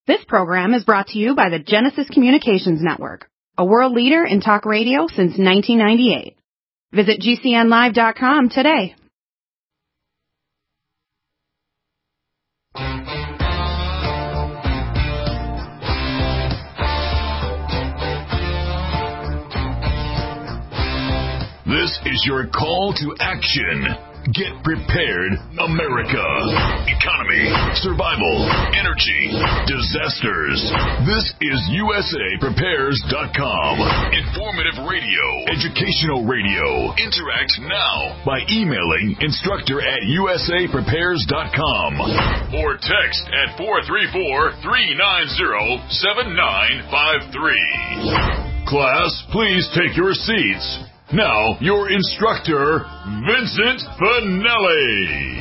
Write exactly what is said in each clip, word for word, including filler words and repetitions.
This program is brought to you by the Genesis Communications Network, a world leader in talk radio since nineteen ninety-eight. Visit G C N live dot com today. This is your call to action. Get prepared, America. Economy, survival, energy, disasters. This is U S A Prepares dot com. Informative radio, educational radio. Interact now by emailing instructor at U S A Prepares dot com or text at four three four, three nine zero, seven nine five three. Class, please take your seats. Now, your instructor, Vincent Finelli.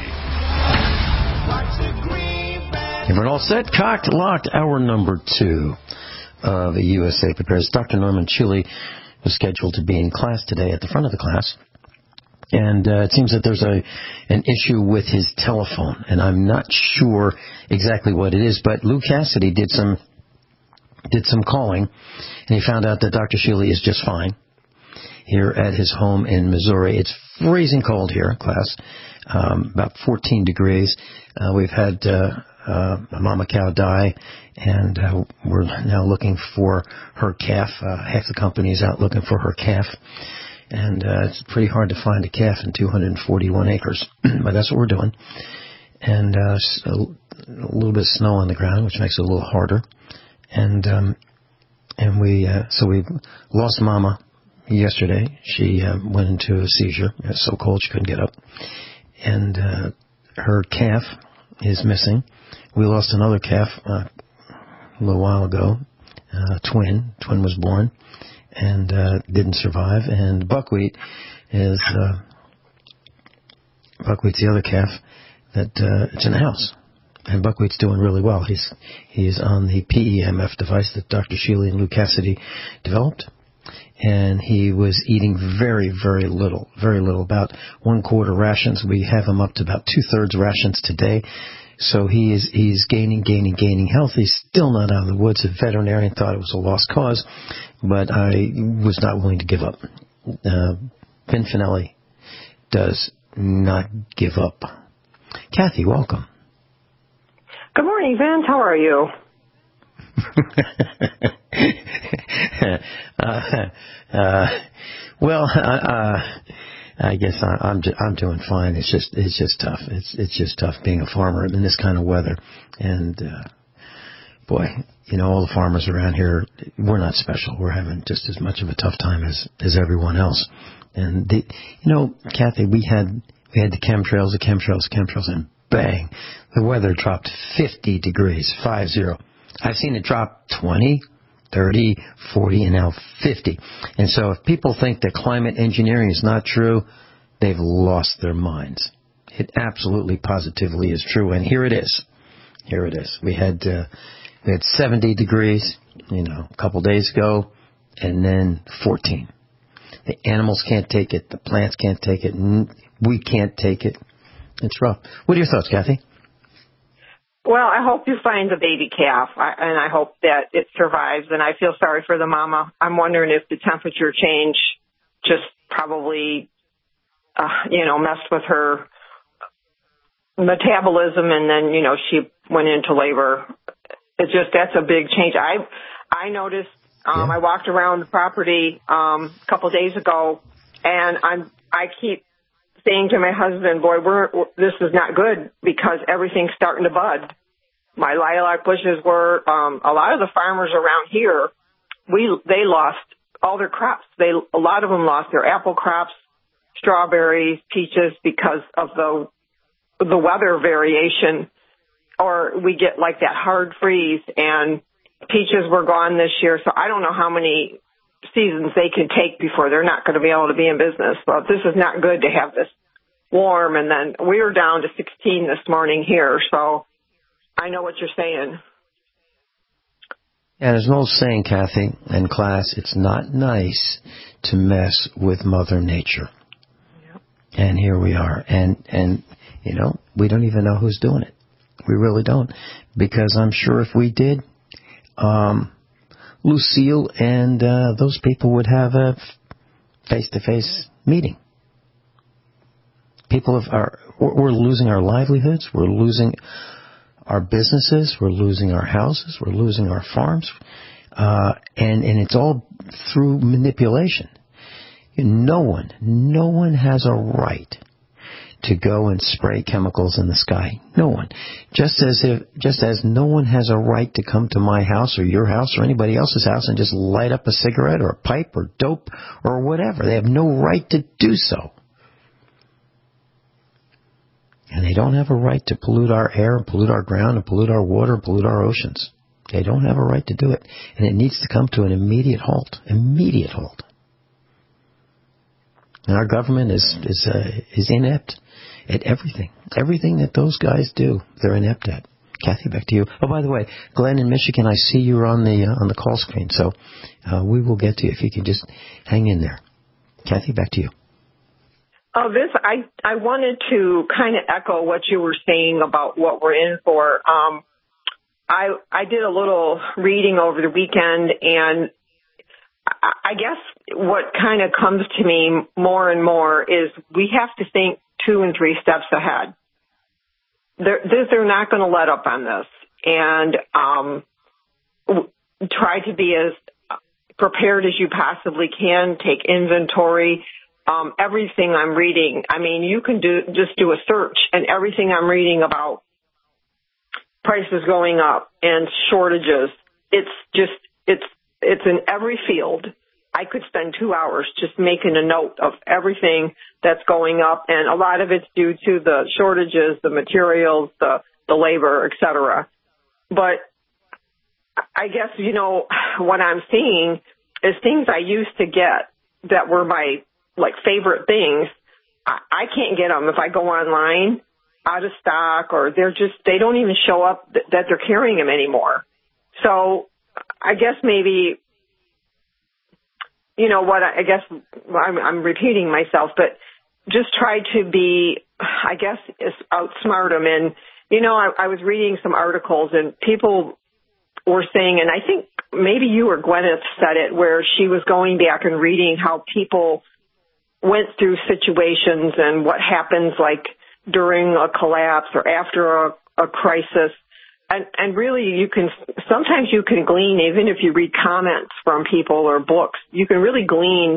Everyone all set? Cocked, locked, hour number two of the U S A Prepares. Doctor Norman Chile was scheduled to be in class today at the front of the class. And uh, it seems that there's a an issue with his telephone. And I'm not sure exactly what it is, but Lou Cassidy did some, did some calling, and he found out that Doctor Chile is just fine here at his home in Missouri. It's freezing cold here, class, um, about fourteen degrees. Uh, we've had uh, uh, a mama cow die, and uh, we're now looking for her calf. Uh, half the company is out looking for her calf, and uh, it's pretty hard to find a calf in two hundred forty-one acres, but that's what we're doing. And uh, a, a little bit of snow on the ground, which makes it a little harder. And um, and we uh, so we lost mama yesterday. She uh, went into a seizure. It was so cold she couldn't get up. And uh, her calf is missing. We lost another calf uh, a little while ago. Uh, twin. Twin was born and uh, didn't survive. And Buckwheat is uh, Buckwheat's the other calf that uh, it's in the house. And Buckwheat's doing really well. He's he's on the P E M F device that Doctor Sheely and Lou Cassidy developed. And he was eating very, very little, very little, about one quarter rations. We have him up to about two-thirds rations today. So he is he's gaining, gaining, gaining health. He's still not out of the woods. A veterinarian thought it was a lost cause, but I was not willing to give up. Uh, Ben Finelli does not give up. Kathy, welcome. Good morning, Vince. How are you? uh, uh, well, uh, I guess I, I'm ju- I'm doing fine. It's just it's just tough. It's it's just tough being a farmer in this kind of weather. And uh, boy, you know, all the farmers around here, we're not special. We're having just as much of a tough time as as everyone else. And the, you know, Kathy, we had we had the chemtrails, the chemtrails, the chemtrails, and bang, the weather dropped fifty degrees, five zero. I've seen it drop twenty, thirty, forty, and now fifty. And so if people think that climate engineering is not true, they've lost their minds. It absolutely, positively is true. And here it is. Here it is. We had, uh, we had seventy degrees, you know, a couple days ago, and then fourteen. The animals can't take it. The plants can't take it. We can't take it. It's rough. What are your thoughts, Kathy? Well, I hope you find the baby calf, I, and I hope that it survives, and I feel sorry for the mama. I'm wondering if the temperature change just probably, uh, you know, messed with her metabolism, and then, you know, she went into labor. It's just, that's a big change. I I noticed, um, yeah. I walked around the property um, a couple of days ago, and I'm I keep saying to my husband, boy, we're, this is not good because everything's starting to bud. My lilac bushes were, um, a lot of the farmers around here, we, they lost all their crops. They, a lot of them lost their apple crops, strawberries, peaches because of the, the weather variation, or we get like that hard freeze, and peaches were gone this year. So I don't know how many seasons they can take before they're not going to be able to be in business. But this is not good to have this warm. And then we were down to sixteen this morning here. So I know what you're saying. Yeah, there's an old saying, Kathy, in class, it's not nice to mess with Mother Nature. Yep. And here we are. And, and, you know, we don't even know who's doing it. We really don't. Because I'm sure if we did, um, Lucille and uh, those people would have a face-to-face meeting. People of our, we're losing our livelihoods. We're losing our businesses. We're losing our houses. We're losing our farms. Uh, and, and it's all through manipulation. No one, no one has a right to go and spray chemicals in the sky. No one. Just as if, just as no one has a right to come to my house or your house or anybody else's house and just light up a cigarette or a pipe or dope or whatever. They have no right to do so. And they don't have a right to pollute our air and pollute our ground and pollute our water and pollute our oceans. They don't have a right to do it. And it needs to come to an immediate halt. Immediate halt. And our government is is uh, is inept at everything. Everything that those guys do, they're inept at. Kathy, back to you. Oh, by the way, Glenn in Michigan, I see you're on the uh, on the call screen, so uh, we will get to you if you can just hang in there. Kathy, back to you. Oh, this I I wanted to kind of echo what you were saying about what we're in for. Um, I I did a little reading over the weekend, and I guess what kind of comes to me more and more is we have to think two and three steps ahead. They're, they're not going to let up on this, and um, try to be as prepared as you possibly can. Take inventory. Um, everything I'm reading, I mean, you can do just do a search, and everything I'm reading about prices going up and shortages. It's just it's. It's in every field. I could spend two hours just making a note of everything that's going up, and a lot of it's due to the shortages, the materials, the, the labor, et cetera. But I guess, you know, what I'm seeing is things I used to get that were my, like, favorite things. I, I can't get them if I go online, out of stock, or they're just, they don't even show up th- that they're carrying them anymore. So I guess maybe, you know what, I guess I'm, I'm repeating myself, but just try to be, I guess, outsmart them. And, you know, I, I was reading some articles, and people were saying, and I think maybe you or Gwyneth said it, where she was going back and reading how people went through situations and what happens, like, during a collapse or after a, a crisis. And, and really, you can, sometimes you can glean, even if you read comments from people or books, you can really glean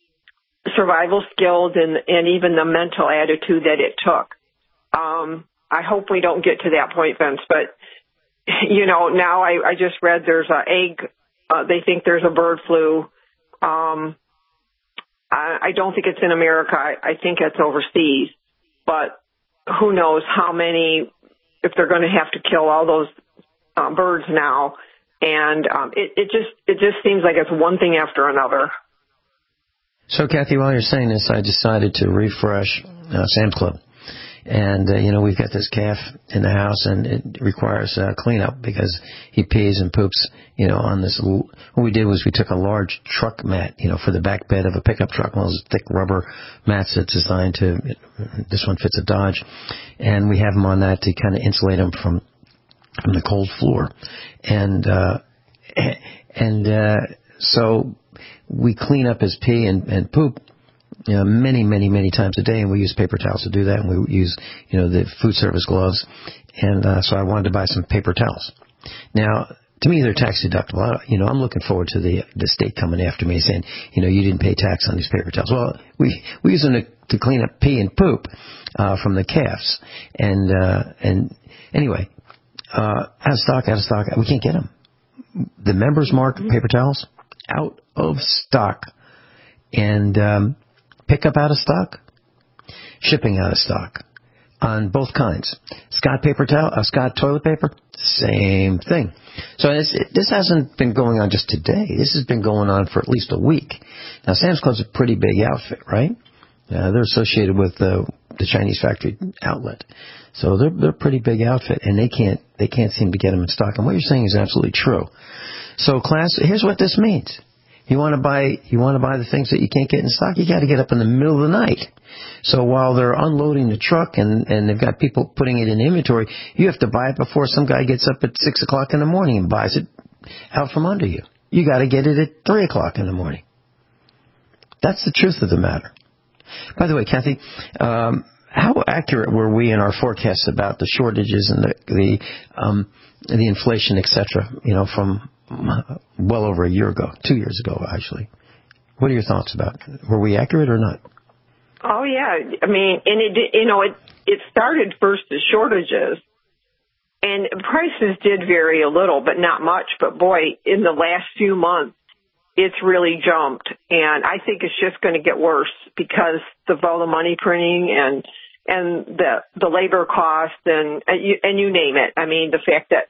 survival skills and, and even the mental attitude that it took. Um, I hope we don't get to that point, Vince, but, you know, now I, I just read there's an egg, uh, they think there's a bird flu. Um, I, I don't think it's in America. I, I think it's overseas, but who knows how many, if they're going to have to kill all those um, birds now. And um, it, it just it just seems like it's one thing after another. So, Kathy, while you're saying this, I decided to refresh uh, Sam's Club. And, uh, you know, we've got this calf in the house, and it requires uh, cleanup because he pees and poops, you know, on this. L- what we did was we took a large truck mat, you know, for the back bed of a pickup truck, one of those thick rubber mats that's designed to, this one fits a Dodge, and we have them on that to kind of insulate him from from the cold floor. And, uh, and uh, so we clean up his pee and, and poop, you know, many, many, many times a day, and we use paper towels to do that, and we use, you know, the food service gloves, and uh, so I wanted to buy some paper towels. Now, to me, they're tax deductible. I, you know, I'm looking forward to the the state coming after me saying, you know, you didn't pay tax on these paper towels. Well, we we use them to, to clean up pee and poop uh, from the calves, and uh, and anyway, uh, out of stock, out of stock. We can't get them. The Members Mark paper towels out of stock, and um, pickup out of stock, shipping out of stock on both kinds. Scott paper towel, uh, Scott toilet paper, same thing. So this, this hasn't been going on just today. This has been going on for at least a week. Now, Sam's Club's a pretty big outfit, right? Uh, they're associated with uh, the Chinese factory outlet, so they're they're a pretty big outfit, and they can't they can't seem to get them in stock. And what you're saying is absolutely true. So, class, here's what this means. You want to buy, you want to buy the things that you can't get in stock. You got to get up in the middle of the night. So while they're unloading the truck and, and they've got people putting it in inventory, you have to buy it before some guy gets up at six o'clock in the morning and buys it out from under you. You got to get it at three o'clock in the morning. That's the truth of the matter. By the way, Kathy, um, how accurate were we in our forecasts about the shortages and the the, um, the inflation, et cetera, you know, from well over a year ago, two years ago, actually? What are your thoughts about it? Were we accurate or not? Oh, yeah. I mean, and it, you know, it, it started first as shortages, and prices did vary a little, but not much. But boy, in the last few months, it's really jumped, and I think it's just going to get worse because of all the money printing and and the the labor cost and and you, and you name it. I mean, the fact that,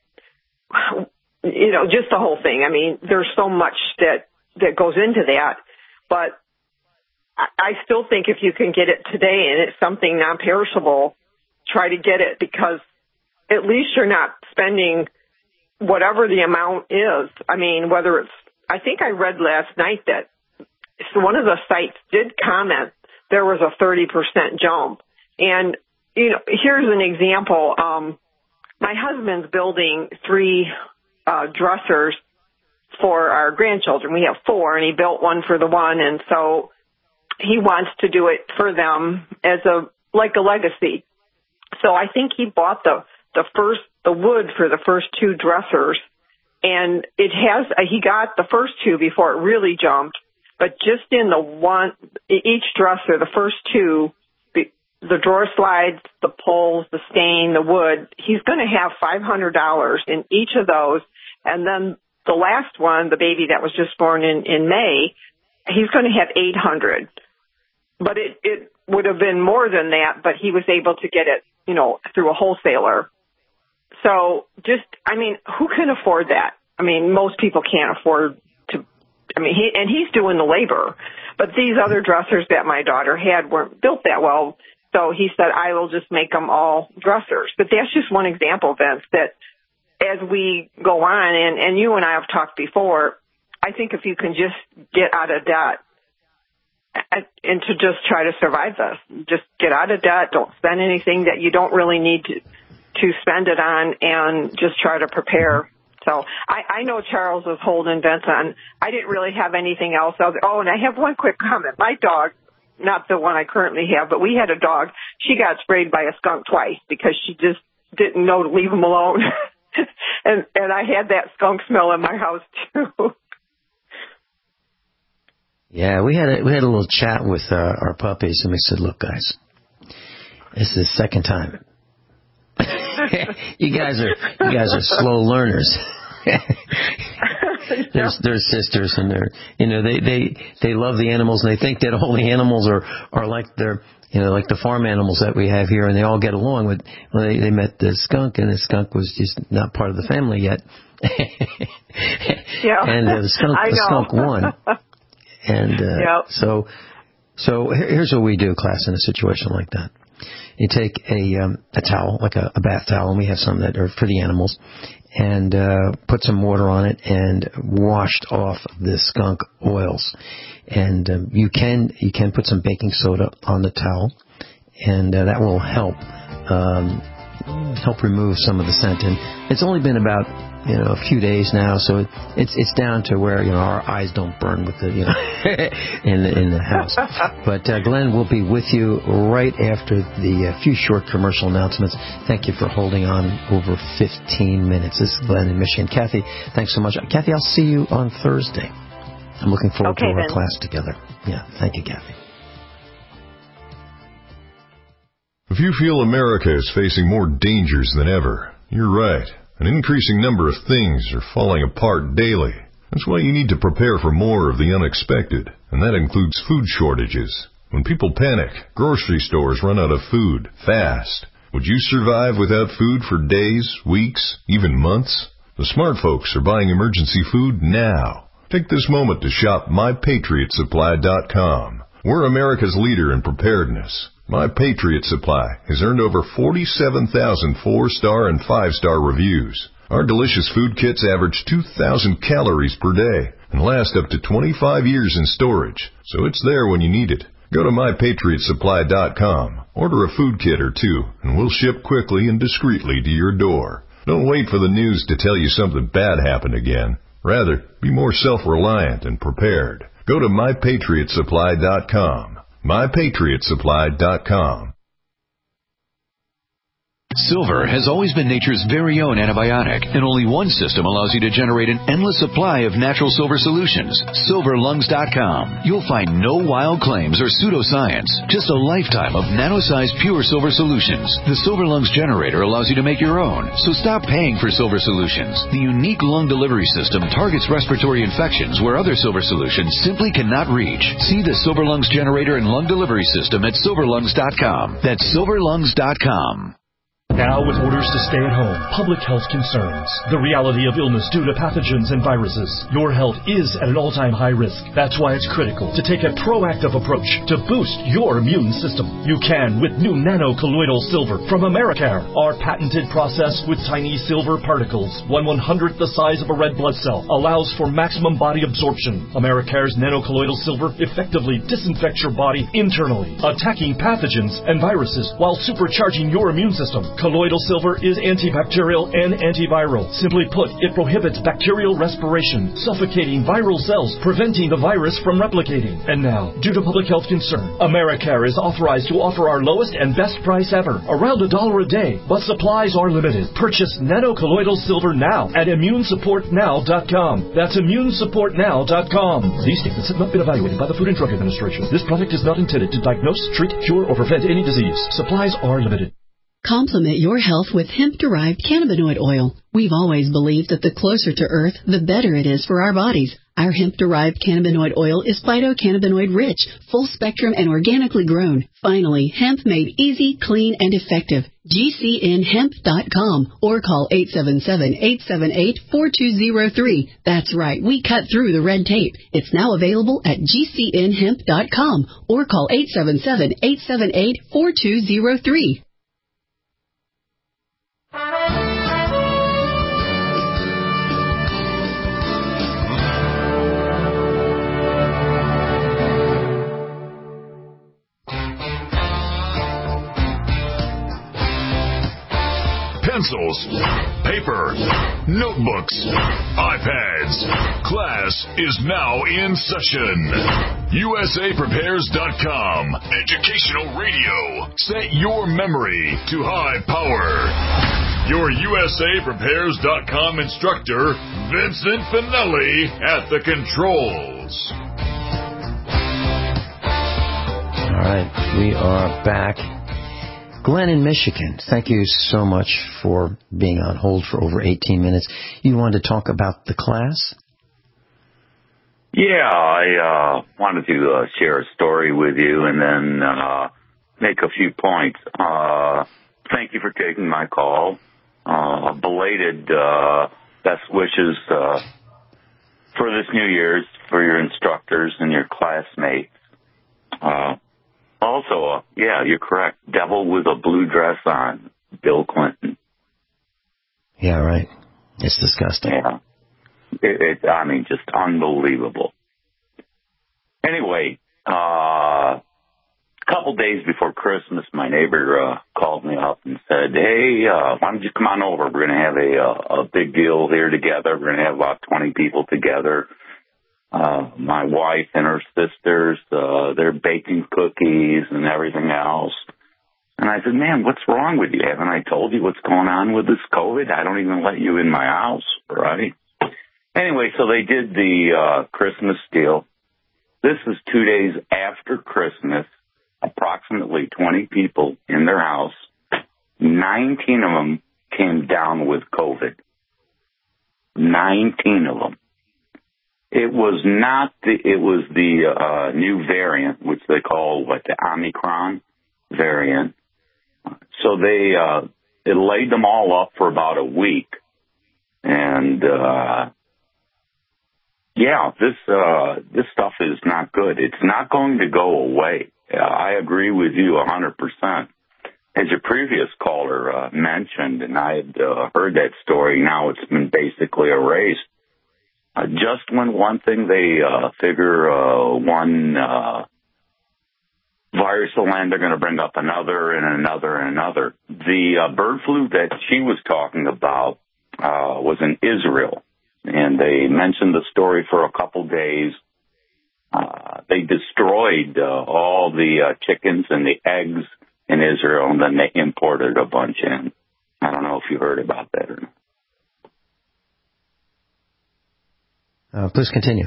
you know, just the whole thing. I mean, there's so much that that goes into that, but I, I still think if you can get it today and it's something non-perishable, try to get it, because at least you're not spending whatever the amount is. I mean, whether it's, I think I read last night that one of the sites did comment there was a thirty percent jump. And, you know, here's an example. Um, my husband's building three uh, dressers for our grandchildren. We have four, and he built one for the one, and so he wants to do it for them as a, like a legacy. So I think he bought the, the first, the wood for the first two dressers. And it has, he got the first two before it really jumped, but just in the one, each dresser, the first two, the, the drawer slides, the pulls, the stain, the wood, he's going to have five hundred dollars in each of those. And then the last one, the baby that was just born in, in May, he's going to have eight hundred dollars. But it, it would have been more than that, but he was able to get it, you know, through a wholesaler. So just, I mean, who can afford that? I mean, most people can't afford to, I mean, he, and he's doing the labor. But these other dressers that my daughter had weren't built that well. So he said, I will just make them all dressers. But that's just one example, Vince, that as we go on, and, and you and I have talked before, I think if you can just get out of debt and to just try to survive this, just get out of debt, don't spend anything that you don't really need to, to spend it on, and just try to prepare. So I, I know Charles was holding Vince on. I didn't really have anything else. Oh, and I have one quick comment. My dog, not the one I currently have, but we had a dog. She got sprayed by a skunk twice because she just didn't know to leave him alone. and and I had that skunk smell in my house too. Yeah, we had a, we had a little chat with uh, our puppies, and we said, "Look, guys, this is the second time. you guys are you guys are slow learners." They're, they're sisters, and they're, you know, they, they, they love the animals, and they think that all the animals are, are like their, you know, like the farm animals that we have here, and they all get along. With, well, they, they met the skunk, and the skunk was just not part of the family yet. yeah. And uh, the skunk, the skunk won. And uh, yep. so, so here's what we do, class, in a situation like that. You take a um, a towel, like a, a bath towel, and we have some that are for the animals, and uh, put some water on it and washed off the skunk oils. And um, you can you can put some baking soda on the towel, and uh, that will help um, help remove some of the scent. And it's only been about you know a few days now, so it, it's it's down to where you know our eyes don't burn with the you know in the, in the house. But uh, Glenn will be with you right after the uh, few short commercial announcements. Thank you for holding on over fifteen minutes. This is Glenn in Michigan. Kathy, thanks so much. Kathy, I'll see you on Thursday. I'm looking forward okay, to our then. class together. Yeah, thank you, Kathy. If you feel America is facing more dangers than ever, you're right. An increasing number of things are falling apart daily. That's why you need to prepare for more of the unexpected, and that includes food shortages. When people panic, grocery stores run out of food fast. Would you survive without food for days, weeks, even months? The smart folks are buying emergency food now. Take this moment to shop my patriot supply dot com. We're America's leader in preparedness. My Patriot Supply has earned over forty-seven thousand four-star and five-star reviews. Our delicious food kits average two thousand calories per day and last up to twenty-five years in storage, so it's there when you need it. Go to my patriot supply dot com, order a food kit or two, and we'll ship quickly and discreetly to your door. Don't wait for the news to tell you something bad happened again. Rather, be more self-reliant and prepared. Go to my patriot supply dot com. my patriot supply dot com. Silver has always been nature's very own antibiotic, and only one system allows you to generate an endless supply of natural silver solutions. silver lungs dot com. You'll find no wild claims or pseudoscience, just a lifetime of nano-sized pure silver solutions. The Silver Lungs generator allows you to make your own, so stop paying for silver solutions. The unique lung delivery system targets respiratory infections where other silver solutions simply cannot reach. See the Silver Lungs generator and lung delivery system at silver lungs dot com. That's silver lungs dot com. Now with orders to stay at home, public health concerns, the reality of illness due to pathogens and viruses, your health is at an all-time high risk. That's why it's critical to take a proactive approach to boost your immune system. You can with new nano-colloidal silver from Americare. Our patented process with tiny silver particles, one one-hundredth the size of a red blood cell, allows for maximum body absorption. Americare's nano-colloidal silver effectively disinfects your body internally, attacking pathogens and viruses while supercharging your immune system. Colloidal silver is antibacterial and antiviral. Simply put, it prohibits bacterial respiration, suffocating viral cells, preventing the virus from replicating. And now, due to public health concern, Americare is authorized to offer our lowest and best price ever, around a dollar a day, but supplies are limited. Purchase nano-colloidal silver now at immune support now dot com. That's immune support now dot com. These statements have not been evaluated by the Food and Drug Administration. This product is not intended to diagnose, treat, cure, or prevent any disease. Supplies are limited. Complement your health with hemp-derived cannabinoid oil. We've always believed that the closer to Earth, the better it is for our bodies. Our hemp-derived cannabinoid oil is phytocannabinoid-rich, full-spectrum, and organically grown. Finally, hemp made easy, clean, and effective. G C N hemp dot com or call eight seven seven, eight seven eight, four two zero three. That's right, we cut through the red tape. It's now available at G C N hemp dot com or call eight seven seven, eight seven eight, four two zero three. Pencils, paper, notebooks, iPads. Class is now in session. U S A Prepares dot com. Educational radio. Set your memory to high power. Your U S A Prepares dot com instructor, Vincent Finelli, at the controls. All right, we are back. Glenn in Michigan, thank you so much for being on hold for over eighteen minutes. You wanted to talk about the class? Yeah, I uh, wanted to uh, share a story with you and then uh, make a few points. Uh, thank you for taking my call. Uh, belated uh, best wishes uh, for this New Year's for your instructors and your classmates. Uh, also, uh, yeah, you're correct. Devil with a blue dress on, Bill Clinton. Yeah, right. It's disgusting. Yeah. It, it, I mean, just unbelievable. Anyway, uh, a couple days before Christmas, my neighbor uh, called me up and said, hey, uh, why don't you come on over? We're going to have a, a, a big deal here together. We're going to have about twenty people together. Uh, my wife and her sisters, uh, they're baking cookies and everything else. And I said, man, what's wrong with you? Haven't I told you what's going on with this COVID? I don't even let you in my house, right? Anyway, so they did the uh, Christmas deal. This is two days after Christmas, approximately twenty people in their house. nineteen of them came down with COVID. nineteen of them. It was not the, it was the uh, new variant, which they call, what, the Omicron variant. So they, uh, it laid them all up for about a week. And, uh, yeah, this, uh, this stuff is not good. It's not going to go away. Uh, I agree with you a hundred percent. As your previous caller, uh, mentioned, and I had, uh, heard that story, now it's been basically erased. Uh, just when one thing they, uh, figure, uh, one, uh, virus will end, they're going to bring up another and another and another. The uh, bird flu that she was talking about uh, was in Israel, and they mentioned the story for a couple days. Uh, they destroyed uh, all the uh, chickens and the eggs in Israel, and then they imported a bunch in. I don't know if you heard about that or not. Uh, please continue.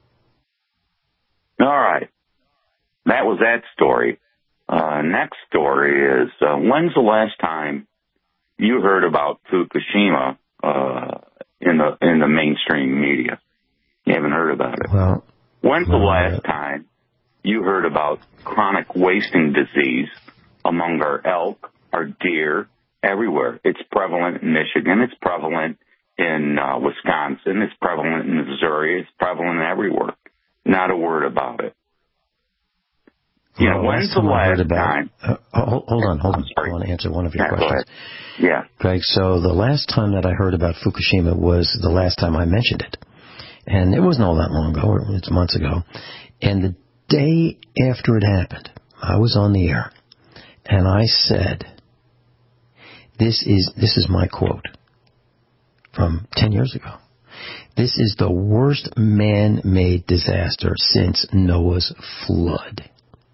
All right. That was that story. Uh, next story is, uh, when's the last time you heard about Fukushima uh, in the in the mainstream media? You haven't heard about it. Well, when's well, the last uh, time you heard about chronic wasting disease among our elk, our deer, everywhere? It's prevalent in Michigan. It's prevalent in uh, Wisconsin. It's prevalent in Missouri. It's prevalent everywhere. Not a word about it. Yeah, well, when's the last time? Uh, hold, hold on, hold on. I want to answer one of your yeah, questions. Yeah. Greg, so the last time that I heard about Fukushima was the last time I mentioned it. And it wasn't all that long ago. It's months ago. And the day after it happened, I was on the air. And I said, this is this is my quote from ten years ago. This is the worst man-made disaster since Noah's flood.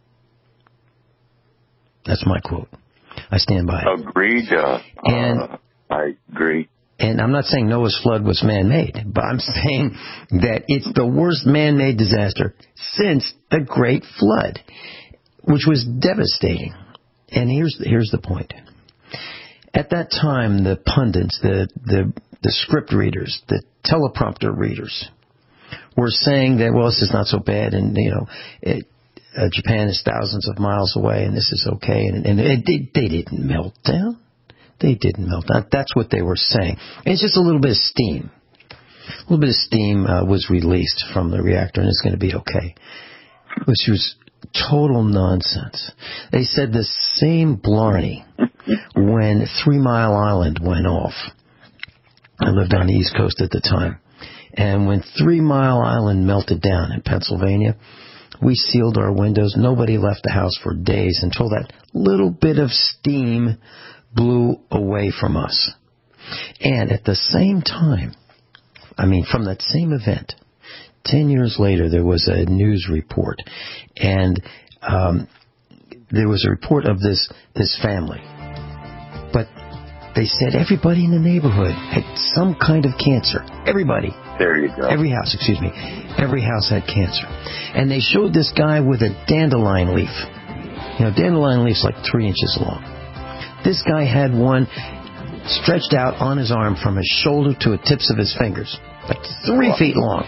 That's my quote. I stand by it. Agreed. Uh, and uh, I agree. And I'm not saying Noah's flood was man-made, but I'm saying that it's the worst man-made disaster since the Great Flood, which was devastating. And here's here's the point. At that time, the pundits, the the, the script readers, the teleprompter readers, were saying that, well, this is not so bad, and you know, it, uh, Japan is thousands of miles away, and this is okay, and, and it, they, they didn't melt down. They didn't melt down. That's what they were saying. And it's just a little bit of steam. A little bit of steam uh, was released from the reactor, and it's going to be okay. Which was total nonsense. They said the same blarney when Three Mile Island went off. I lived on the East Coast at the time. And when Three Mile Island melted down in Pennsylvania, we sealed our windows. Nobody left the house for days until that little bit of steam blew away from us. And at the same time, I mean, from that same event, ten years later, there was a news report. And um, there was a report of this, this family. But they said everybody in the neighborhood had some kind of cancer. Everybody. There you go. Every house, excuse me. Every house had cancer. And they showed this guy with a dandelion leaf. You know, dandelion leaf's like three inches long. This guy had one stretched out on his arm from his shoulder to the tips of his fingers. Like three wow. feet long.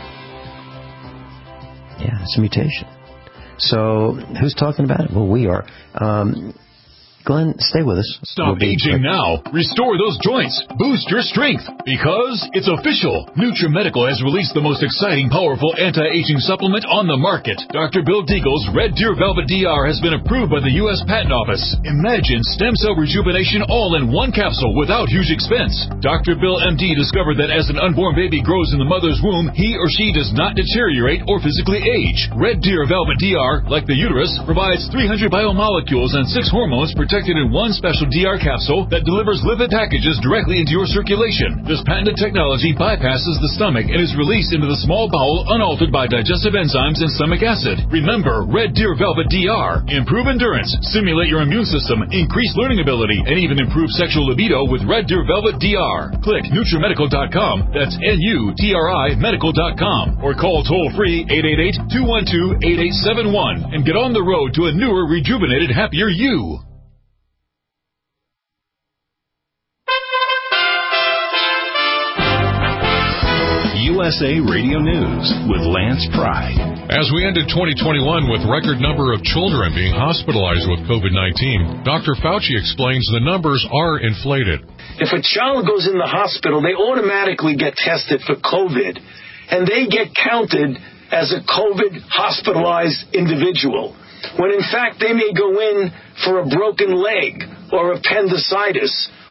Yeah, it's a mutation. So, who's talking about it? Well, we are. Um, Glenn, stay with us. Stop we'll aging now. Restore those joints. Boost your strength. Because it's official. NutriMedical has released the most exciting, powerful anti-aging supplement on the market. Doctor Bill Deagle's Red Deer Velvet D R has been approved by the U S Patent Office. Imagine stem cell rejuvenation all in one capsule without huge expense. Doctor Bill M D discovered that as an unborn baby grows in the mother's womb, he or she does not deteriorate or physically age. Red Deer Velvet D R, like the uterus, provides three hundred biomolecules and six hormones protected in one special D R capsule that delivers lipid packages directly into your circulation. This patented technology bypasses the stomach and is released into the small bowel unaltered by digestive enzymes and stomach acid. Remember, Red Deer Velvet D R. Improve endurance, stimulate your immune system, increase learning ability, and even improve sexual libido with Red Deer Velvet D R. Click NutriMedical dot com, that's N U T R I medical dot com, or call toll-free eight eight eight, two one two, eight eight seven one and get on the road to a newer, rejuvenated, happier you. U S A Radio News with Lance Pry. As we ended twenty twenty-one with record number of children being hospitalized with COVID nineteen, Doctor Fauci explains the numbers are inflated. If a child goes in the hospital, they automatically get tested for COVID, and they get counted as a COVID hospitalized individual, when in fact they may go in for a broken leg or appendicitis.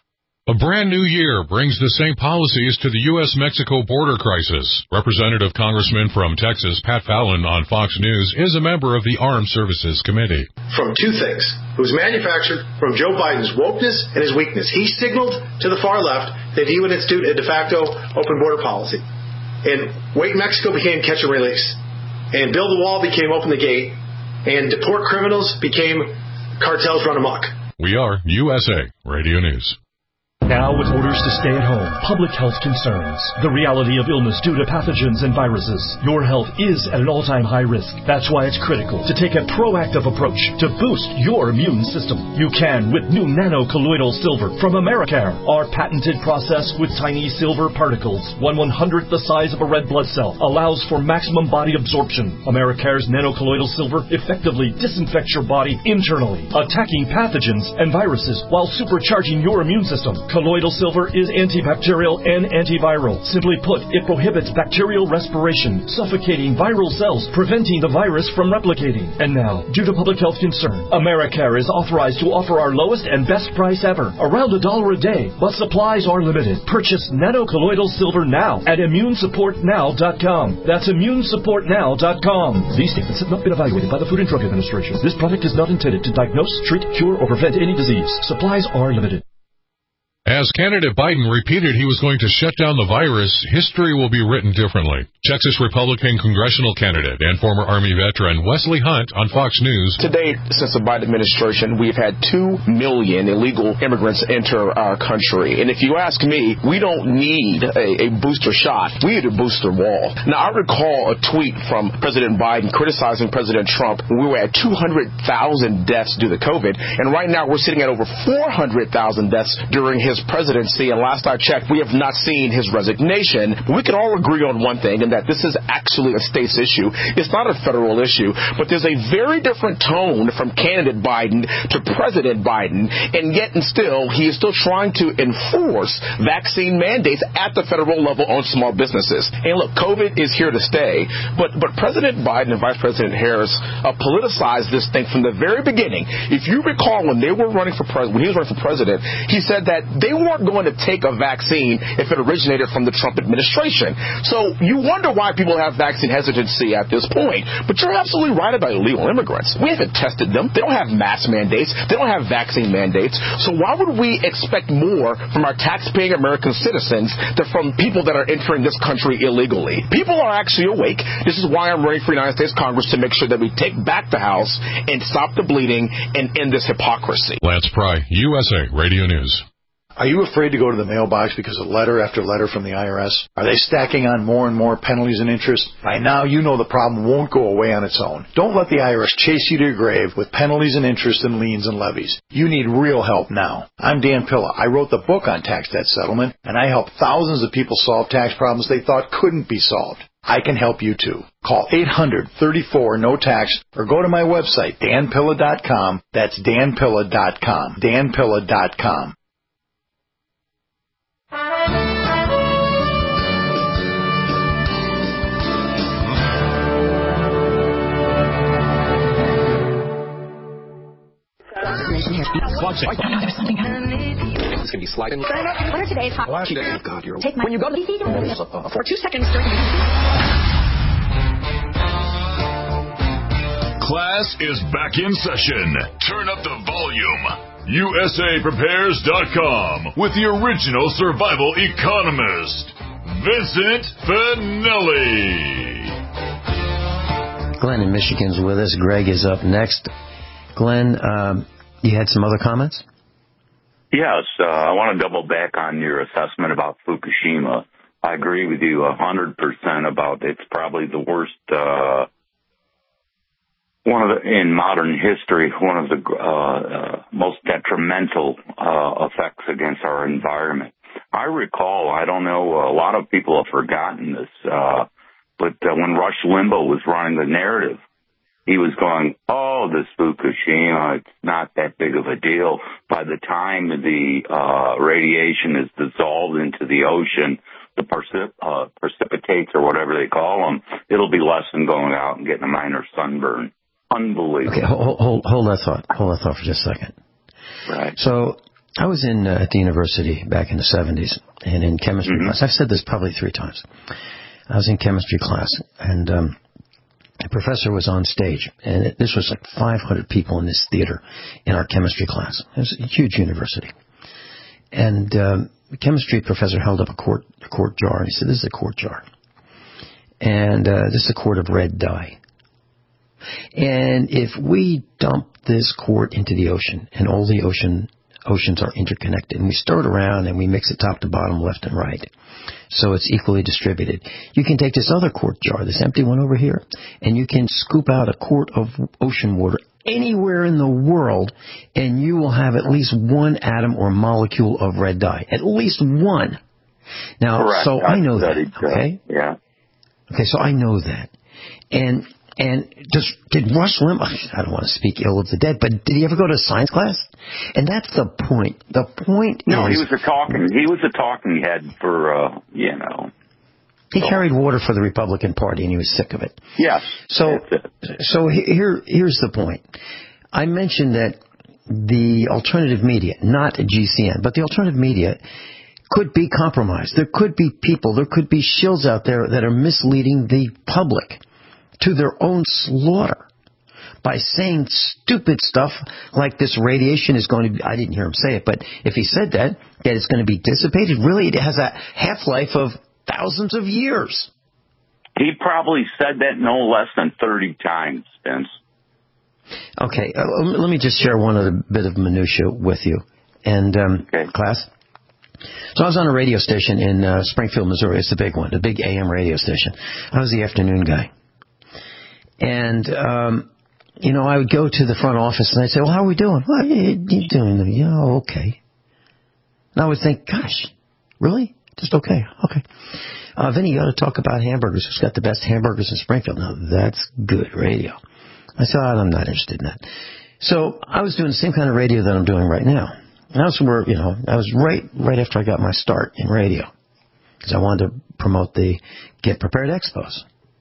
A brand new year brings the same policies to the U S Mexico border crisis. Representative Congressman from Texas, Pat Fallon on Fox News, is a member of the Armed Services Committee. From two things. It was manufactured from Joe Biden's wokeness and his weakness. He signaled to the far left that he would institute a de facto open border policy. And Wait Mexico became catch and release. And Build the Wall became open the gate. And deport criminals became cartels run amok. We are U S A Radio News. Now with orders to stay at home, public health concerns, the reality of illness due to pathogens and viruses. Your health is at an all-time high risk. That's why it's critical to take a proactive approach to boost your immune system. You can with new nano-colloidal silver from Americare. Our patented process with tiny silver particles, one one-hundredth the size of a red blood cell, allows for maximum body absorption. Americare's nano-colloidal silver effectively disinfects your body internally, attacking pathogens and viruses while supercharging your immune system. Colloidal silver is antibacterial and antiviral. Simply put, it prohibits bacterial respiration, suffocating viral cells, preventing the virus from replicating. And now, due to public health concern, Americare is authorized to offer our lowest and best price ever, around a dollar a day, but supplies are limited. Purchase nano-colloidal silver now at immune support now dot com. That's immune support now dot com. These statements have not been evaluated by the Food and Drug Administration. This product is not intended to diagnose, treat, cure, or prevent any disease. Supplies are limited. As candidate Biden repeated he was going to shut down the virus, history will be written differently. Texas Republican congressional candidate and former Army veteran Wesley Hunt on Fox News. To date, since the Biden administration, we've had two million illegal immigrants enter our country. And if you ask me, we don't need a, a booster shot. We need a booster wall. Now, I recall a tweet from President Biden criticizing President Trump when we were at two hundred thousand deaths due to COVID. And right now, we're sitting at over four hundred thousand deaths during his presidency, and last I checked, we have not seen his resignation. We can all agree on one thing, and that this is actually a state's issue. It's not a federal issue, but there's a very different tone from candidate Biden to President Biden, and yet and still, he is still trying to enforce vaccine mandates at the federal level on small businesses. And look, COVID is here to stay, but but President Biden and Vice President Harris uh, politicized this thing from the very beginning. If you recall, when they were running for president, when he was running for president, he said that they weren't going to take a vaccine if it originated from the Trump administration. So you wonder why people have vaccine hesitancy at this point. But you're absolutely right about illegal immigrants. We haven't tested them. They don't have mask mandates. They don't have vaccine mandates. So why would we expect more from our taxpaying American citizens than from people that are entering this country illegally? People are actually awake. This is why I'm running for United States Congress, to make sure that we take back the House and stop the bleeding and end this hypocrisy. Lance Pry, U S A Radio News. Are you afraid to go to the mailbox because of letter after letter from the I R S? Are they stacking on more and more penalties and interest? By now, you know the problem won't go away on its own. Don't let the I R S chase you to your grave with penalties and interest and liens and levies. You need real help now. I'm Dan Pilla. I wrote the book on tax debt settlement, and I helped thousands of people solve tax problems they thought couldn't be solved. I can help you too. Call eight hundred, thirty-four, no tax or go to my website, dan pilla dot com. That's dan pilla dot com. dan pilla dot com. There's something it's going to be sliding. What are today's hot? Oh, God, you're Take my when you go to the uh, for two seconds during the Class is back in session. Turn up the volume. U S A prepares dot com with the original survival economist, Vincent Finelli. Glenn in Michigan's with us. Greg is up next. Glenn, um, you had some other comments? Yes, uh, I want to double back on your assessment about Fukushima. I agree with you one hundred percent about it's probably the worst, uh, one of the, in modern history, one of the uh, uh, most detrimental uh, effects against our environment. I recall, I don't know, a lot of people have forgotten this, uh, but uh, when Rush Limbaugh was running the narrative, he was going, oh, this Fukushima, it's not that big of a deal. By the time the uh, radiation is dissolved into the ocean, the precip- uh, precipitates or whatever they call them, it'll be less than going out and getting a minor sunburn. Unbelievable. Okay, hold, hold, hold that thought. Hold that thought for just a second. Right. So I was in uh, at the university back in the seventies, and in chemistry mm-hmm. class. I've said this probably three times. I was in chemistry class, and um, the professor was on stage, and it, this was like five hundred people in this theater in our chemistry class. It was a huge university. And um, the chemistry professor held up a quart, a quart jar, and he said, "This is a quart jar. And uh, this is a quart of red dye. And if we dump this quart into the ocean, and all the ocean oceans are interconnected, and we stir it around, and we mix it top to bottom, left and right, so it's equally distributed, you can take this other quart jar, this empty one over here, and you can scoop out a quart of ocean water anywhere in the world, and you will have at least one atom or molecule of red dye. At least one. Now, Correct. so I know that, okay? Uh, yeah. Okay, so I know that. And and just, did Rush Limbaugh, I don't want to speak ill of the dead, but did he ever go to science class? And that's the point. The point no, is... No, he was a talking, he was a talking head for, uh, you know... He so. carried water for the Republican Party, and he was sick of it. Yes. So, so here, here's the point. I mentioned that the alternative media, not G C N, but the alternative media could be compromised. There could be people, there could be shills out there that are misleading the public to their own slaughter by saying stupid stuff like this radiation is going to be, I didn't hear him say it, but if he said that, that it's going to be dissipated, really it has a half-life of thousands of years. He probably said that no less than thirty times, Vince. Okay, uh, let me just share one other bit of minutia with you. And, um, okay. class? So I was on a radio station in uh, Springfield, Missouri. It's the big one, the big A M radio station. I was the afternoon guy. And, um, you know, I would go to the front office and I'd say, well, how are we doing? Well, you, you doing? Yeah, okay. And I would think, gosh, really? Just okay, okay. Uh, Vinny, you got to talk about hamburgers. Who's got the best hamburgers in Springfield? Now, that's good radio. I said, oh, I'm not interested in that. So I was doing the same kind of radio that I'm doing right now. And I was, where, you know, I was right, right after I got my start in radio because I wanted to promote the Get Prepared Expos.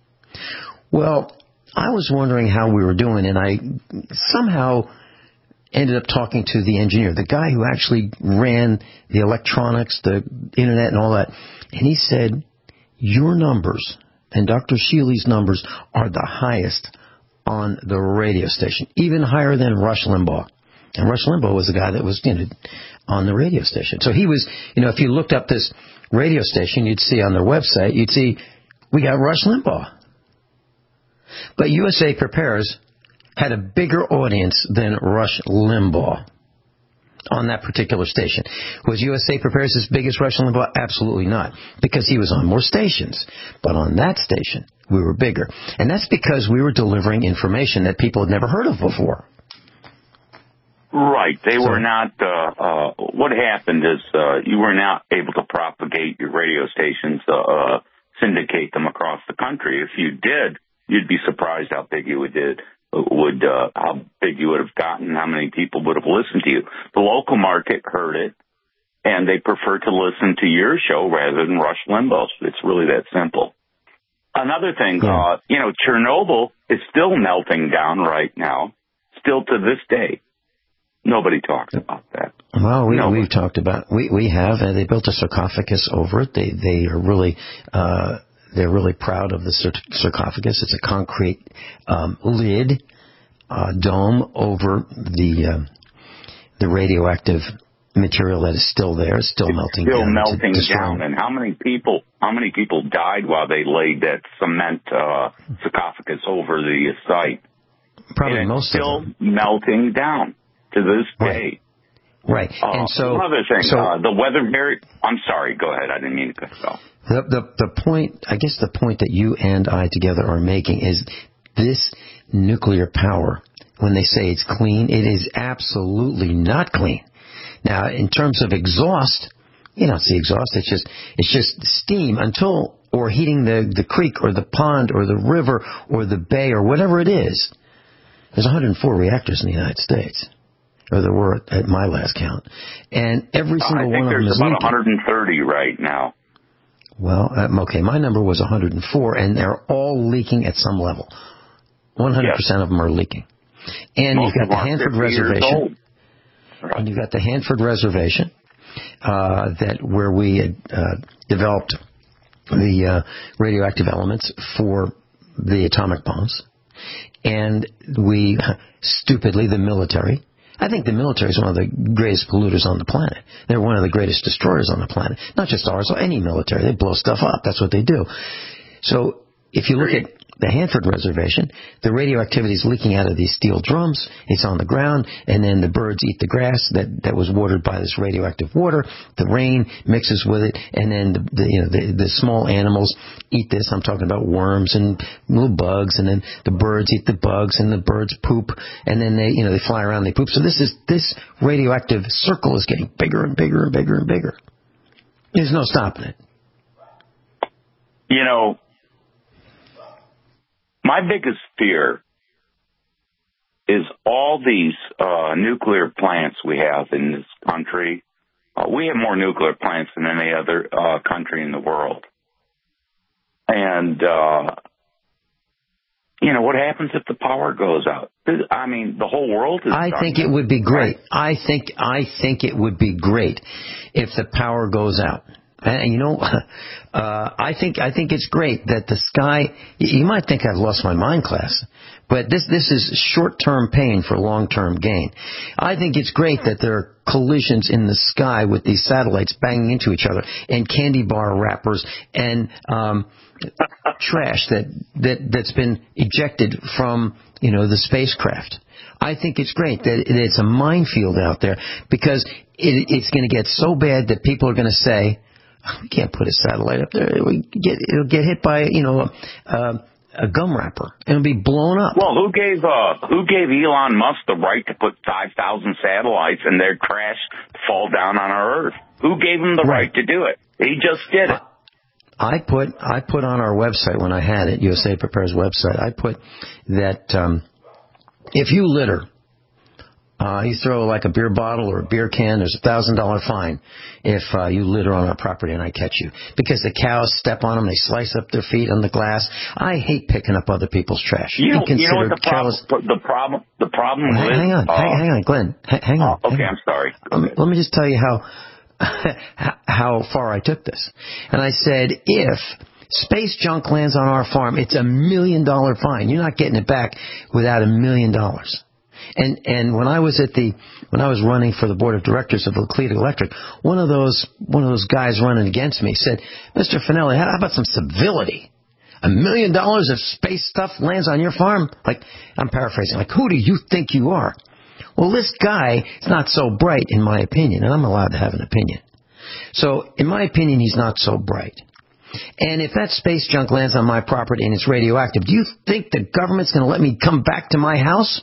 Well, I was wondering how we were doing, and I somehow ended up talking to the engineer, the guy who actually ran the electronics, the internet, and all that. And he said, your numbers and Doctor Shealy's numbers are the highest on the radio station, even higher than Rush Limbaugh. And Rush Limbaugh was the guy that was, you know, on the radio station. So he was, you know, if you looked up this radio station, you'd see on their website, you'd see, we got Rush Limbaugh. But U S A Prepares had a bigger audience than Rush Limbaugh on that particular station. Was U S A Prepares as big as Rush Limbaugh? Absolutely not, because he was on more stations. But on that station, we were bigger. And that's because we were delivering information that people had never heard of before. Right. They so, were not, uh, uh, what happened is uh, you were not able to propagate your radio stations, uh, uh, syndicate them across the country. If you did, you'd be surprised how big you would did. would uh, how big you would have gotten, how many people would have listened to you. The local market heard it, and they prefer to listen to your show rather than Rush Limbaugh's. It's really that simple. Another thing, yeah. uh, you know, Chernobyl is still melting down right now, still to this day. Nobody talks about that. Well, we, we've talked about, we, we have, and they built a sarcophagus over it. They, they are really, uh, They're really proud of the sarcophagus. It's a concrete um, lid, uh, dome over the uh, the radioactive material that is still there. It's still it's melting still down. Still melting down. And how many people? How many people died while they laid that cement uh, sarcophagus over the site? Probably and most still of them. Melting down to this day. Right. Uh, and so another thing, so, uh, the weather very. I'm sorry. Go ahead. I didn't mean to cut you off. The, the the point, I guess the point that you and I together are making is this nuclear power, when they say it's clean, it is absolutely not clean. Now, in terms of exhaust, you don't see exhaust. It's just it's just steam until, or heating the, the creek or the pond or the river or the bay or whatever it is. There's one hundred four reactors in the United States. Or there were at my last count. And every single uh, one of them is there's about leaking. one hundred thirty right now. Well, um, okay, my number was one hundred four, and they're all leaking at some level. one hundred percent yes. of them are leaking. And Most you've got the Hanford Reservation. Right. And you've got the Hanford Reservation, uh, that where we had uh, developed the uh, radioactive elements for the atomic bombs. And we, stupidly, the military, I think the military is one of the greatest polluters on the planet. They're one of the greatest destroyers on the planet. Not just ours, any military. They blow stuff up. That's what they do. So if you look at the Hanford Reservation, the radioactivity is leaking out of these steel drums. It's on the ground, and then the birds eat the grass that, that was watered by this radioactive water. The rain mixes with it, and then the, the, you know, the, the small animals eat this. I'm talking about worms and little bugs, and then the birds eat the bugs, and the birds poop, and then they, you know, they fly around, they poop. So this is this radioactive circle is getting bigger and bigger and bigger and bigger. There's no stopping it. You know, my biggest fear is all these uh, nuclear plants we have in this country. Uh, we have more nuclear plants than any other uh, country in the world. And, uh, you know, what happens if the power goes out? I mean, the whole world is... I think it would be great. I think I think it would be great if the power goes out. And, you know, uh, I think I think it's great that the sky... You might think I've lost my mind, class, but this this is short-term pain for long-term gain. I think it's great that there are collisions in the sky with these satellites banging into each other, and candy bar wrappers, and um, trash that, that, that's been ejected from, you know, the spacecraft. I think it's great that it's a minefield out there, because it, it's going to get so bad that people are going to say... We can't put a satellite up there. We get, it'll get hit by, you know, uh, a gum wrapper, and it'll be blown up. Well, who gave uh, who gave Elon Musk the right to put five thousand satellites and their trash fall down on our Earth? Who gave him the right, right to do it? He just did it. I put I put on our website when I had it, U S A Prepares website, I put that um, if you litter, Uh, you throw like a beer bottle or a beer can, there's a thousand dollar fine if uh, you litter on our property and I catch you. Because the cows step on them, they slice up their feet on the glass. I hate picking up other people's trash. You know, you know what the problem, the problem, the problem well, with... Hang on, uh, hang, hang on, Glenn. H- hang on. Oh, okay, hang on. I'm sorry. Let me, let me just tell you how, how far I took this. And I said, if space junk lands on our farm, it's a million dollar fine. You're not getting it back without a million dollars. And and when I was at the when I was running for the board of directors of Laclede Electric, one of those one of those guys running against me said, "Mister Finelli, how about some civility? A million dollars of space stuff lands on your farm?" Like, I'm paraphrasing. Like, who do you think you are? Well, this guy is not so bright, in my opinion, and I'm allowed to have an opinion. So, in my opinion, he's not so bright. And if that space junk lands on my property and it's radioactive, do you think the government's going to let me come back to my house?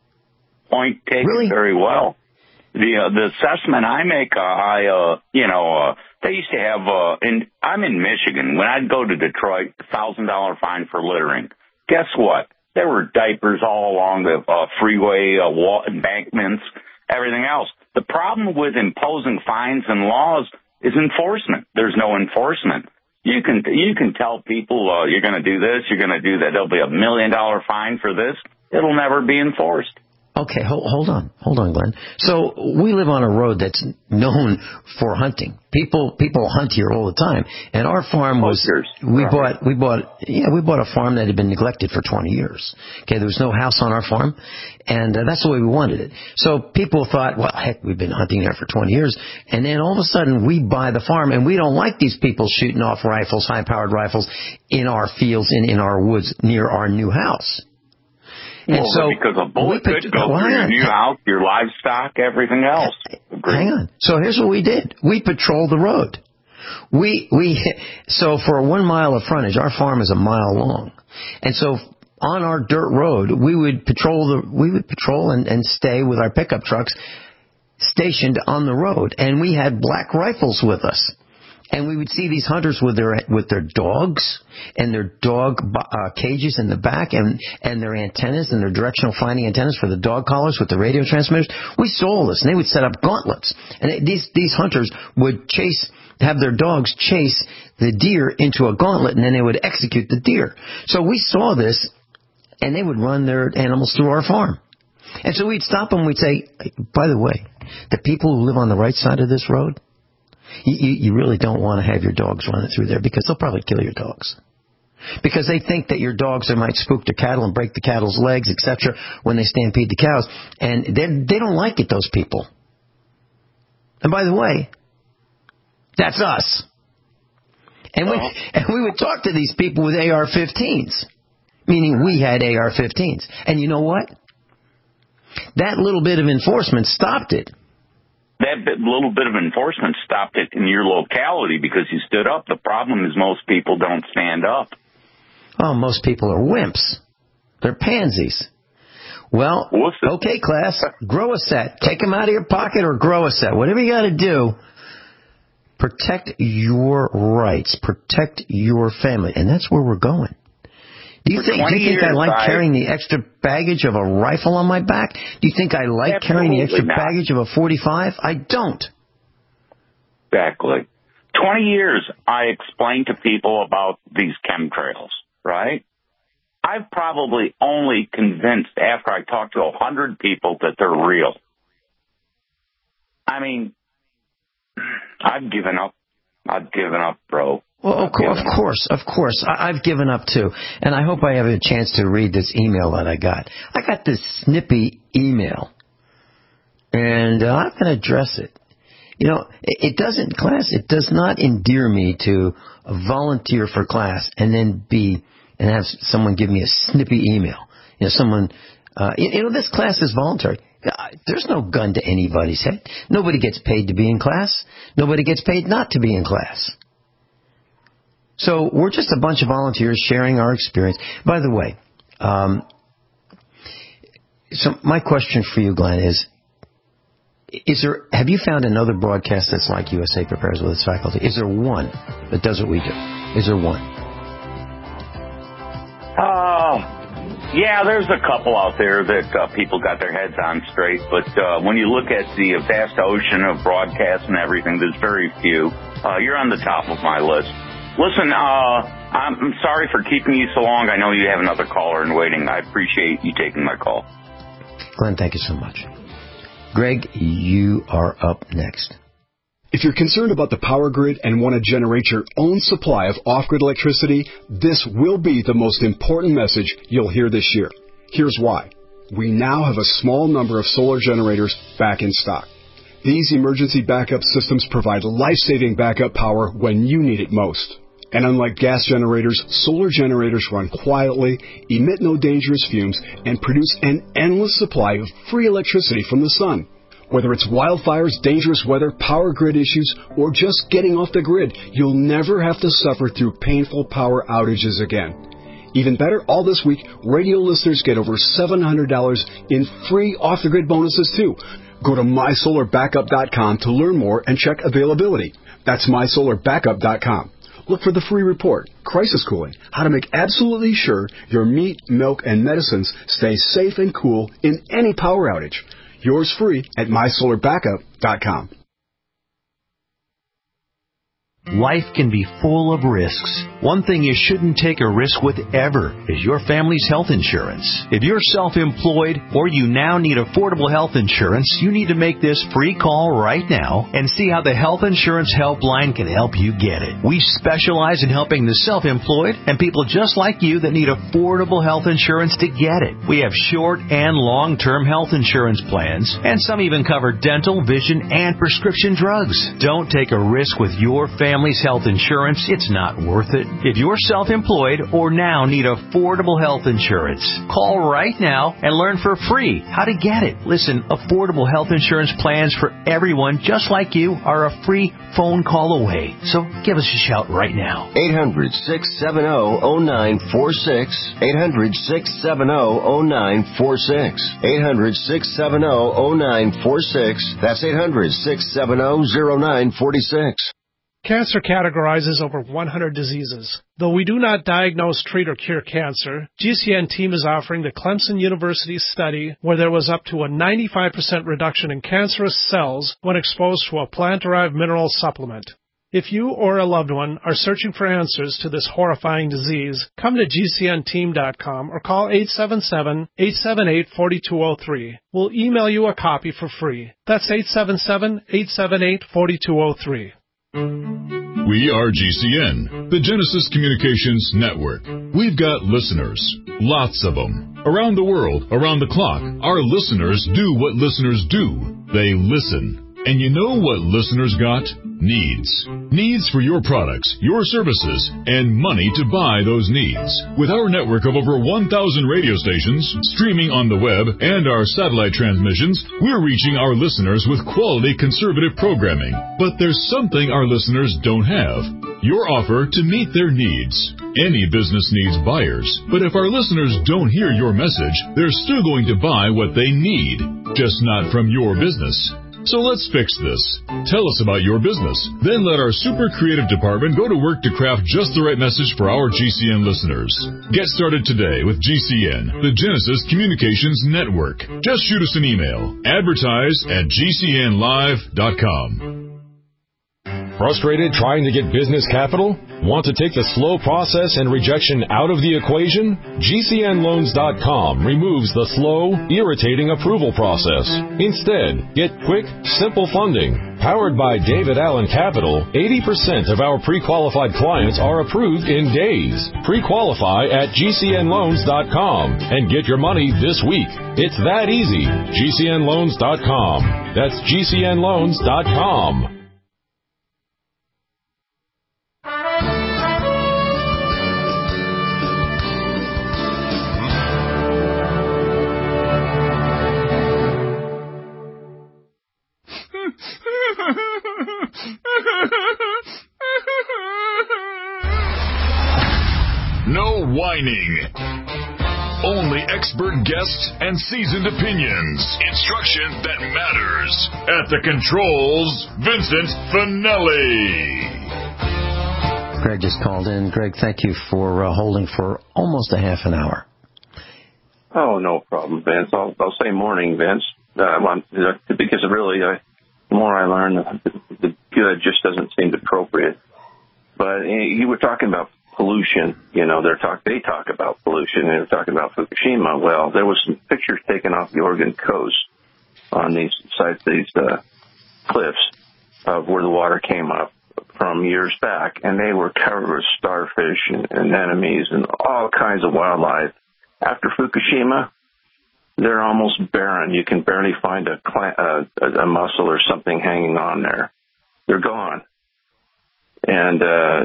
Point taken really? very well. The uh, the assessment I make, uh, I uh, you know, uh, they used to have. Uh, in I'm in Michigan. When I'd go to Detroit, thousand dollar fine for littering. Guess what? There were diapers all along the uh, freeway, uh, wall, embankments, everything else. The problem with imposing fines and laws is enforcement. There's no enforcement. You can you can tell people uh, you're going to do this, you're going to do that. There'll be a million dollar fine for this. It'll never be enforced. Okay, hold, hold on, hold on, Glenn. So we live on a road that's known for hunting. People, people hunt here all the time, and our farm was. We right. bought, we bought, yeah, we bought a farm that had been neglected for twenty years. Okay, there was no house on our farm, and uh, that's the way we wanted it. So people thought, well, heck, we've been hunting there for twenty years, and then all of a sudden we buy the farm, and we don't like these people shooting off rifles, high-powered rifles, in our fields and in our woods near our new house. And well, so because a bullet could go well, through your new house, your livestock, everything else. Agreed. Hang on. So here's what we did. We patrolled the road. We, we, so for a one mile of frontage, our farm is a mile long. And so on our dirt road, we would patrol the, we would patrol and, and stay with our pickup trucks stationed on the road. And we had black rifles with us. And we would see these hunters with their with their dogs and their dog uh, cages in the back and, and their antennas and their directional finding antennas for the dog collars with the radio transmitters. We saw all this, and they would set up gauntlets. And it, these these hunters would chase, have their dogs chase the deer into a gauntlet, and then they would execute the deer. So we saw this, and they would run their animals through our farm. And so we'd stop them, we'd say, by the way, the people who live on the right side of this road, you, you, you really don't want to have your dogs running through there because they'll probably kill your dogs. Because they think that your dogs might spook the cattle and break the cattle's legs, et cetera, when they stampede the cows. And they don't like it, those people. And by the way, that's us. And we, and we would talk to these people with A R fifteens, meaning we had A R fifteens. And you know what? That little bit of enforcement stopped it. That bit, little bit of enforcement stopped it in your locality because you stood up. The problem is most people don't stand up. Oh, most people are wimps. They're pansies. Well, okay, class, grow a set. Take them out of your pocket or grow a set. Whatever you got to do, protect your rights. Protect your family. And that's where we're going. Do you think, do you think I like I, carrying the extra baggage of a rifle on my back? Do you think I like carrying the extra not. baggage of a forty-five? I don't. Exactly. twenty years I explained to people about these chemtrails, right? I've probably only convinced after I talked to a hundred people that they're real. I mean, I've given up. I've given up, bro. Well, of course, of course, of course. I, I've given up too. And I hope I have a chance to read this email that I got. I got this snippy email. And uh, I'm going to address it. You know, it, it doesn't, class, it does not endear me to volunteer for class and then be, and have someone give me a snippy email. You know, someone, uh, you, you know, this class is voluntary. There's no gun to anybody's head. Nobody gets paid to be in class. Nobody gets paid not to be in class. So we're just a bunch of volunteers sharing our experience. By the way, um, so my question for you, Glenn, is: Is there? Have you found another broadcast that's like U S A Prepares with its faculty? Is there one that does what we do? Is there one? Uh, yeah, there's a couple out there that uh, people got their heads on straight. But uh, when you look at the vast ocean of broadcasts and everything, there's very few. Uh, you're on the top of my list. Listen, uh, I'm sorry for keeping you so long. I know you have another caller in waiting. I appreciate you taking my call. Glenn, thank you so much. Greg, you are up next. If you're concerned about the power grid and want to generate your own supply of off-grid electricity, this will be the most important message you'll hear this year. Here's why. We now have a small number of solar generators back in stock. These emergency backup systems provide life-saving backup power when you need it most. And unlike gas generators, solar generators run quietly, emit no dangerous fumes, and produce an endless supply of free electricity from the sun. Whether it's wildfires, dangerous weather, power grid issues, or just getting off the grid, you'll never have to suffer through painful power outages again. Even better, all this week, radio listeners get over seven hundred dollars in free off-the-grid bonuses too. Go to my solar backup dot com to learn more and check availability. That's my solar backup dot com. Look for the free report, Crisis Cooling, how to make absolutely sure your meat, milk, and medicines stay safe and cool in any power outage. Yours free at my solar backup dot com. Life can be full of risks. One thing you shouldn't take a risk with ever is your family's health insurance. If you're self-employed or you now need affordable health insurance, you need to make this free call right now and see how the Health Insurance Helpline can help you get it. We specialize in helping the self-employed and people just like you that need affordable health insurance to get it. We have short and long-term health insurance plans, and some even cover dental, vision, and prescription drugs. Don't take a risk with your family. Family's health insurance, it's not worth it. If you're self-employed or now need affordable health insurance, call right now and learn for free how to get it. Listen, affordable health insurance plans for everyone just like you are a free phone call away. So give us a shout right now. eight hundred, six seven zero, zero nine four six. eight hundred, six seven zero, zero nine four six. eight hundred, six seven zero, zero nine four six. That's eight hundred, six seven zero, zero nine four six. Cancer categorizes over one hundred diseases. Though we do not diagnose, treat, or cure cancer, G C N team is offering the Clemson University study where there was up to a ninety-five percent reduction in cancerous cells when exposed to a plant-derived mineral supplement. If you or a loved one are searching for answers to this horrifying disease, come to G C N team dot com or call eight seven seven, eight seven eight, four two zero three. We'll email you a copy for free. That's eight seven seven, eight seven eight, four two zero three. We are G C N, the Genesis Communications Network. We've got listeners, lots of them. Around the world, around the clock, our listeners do what listeners do. They listen. And you know what listeners got? Needs. Needs for your products, your services, and money to buy those needs. With our network of over one thousand radio stations, streaming on the web, and our satellite transmissions, we're reaching our listeners with quality conservative programming. But there's something our listeners don't have. Your offer to meet their needs. Any business needs buyers, but if our listeners don't hear your message, they're still going to buy what they need, just not from your business. So let's fix this. Tell us about your business. Then let our super creative department go to work to craft just the right message for our G C N listeners. Get started today with G C N, the Genesis Communications Network. Just shoot us an email. Advertise at G C N live dot com. Frustrated trying to get business capital? Want to take the slow process and rejection out of the equation? G C N loans dot com removes the slow, irritating approval process. Instead, get quick, simple funding. Powered by David Allen Capital, eighty percent of our pre-qualified clients are approved in days. Pre-qualify at G C N loans dot com and get your money this week. It's that easy. G C N loans dot com. That's G C N loans dot com. No whining. Only expert guests and seasoned opinions. Instruction that matters. At the controls, Vincent Finelli. Greg just called in. Greg, thank you for uh, holding for almost a half an hour. Oh, no problem, Vince. I'll, I'll say morning, Vince, uh, because really, uh, the more I learn, the, the good just doesn't seem appropriate. But you were talking about pollution. You know, they're talk, they talk about pollution, and they're talking about Fukushima. Well, there was some pictures taken off the Oregon coast on these sites, these uh, cliffs of where the water came up from years back, and they were covered with starfish and, and anemones and all kinds of wildlife. After Fukushima, they're almost barren. You can barely find a, a, a mussel or something hanging on there. They're gone. And uh,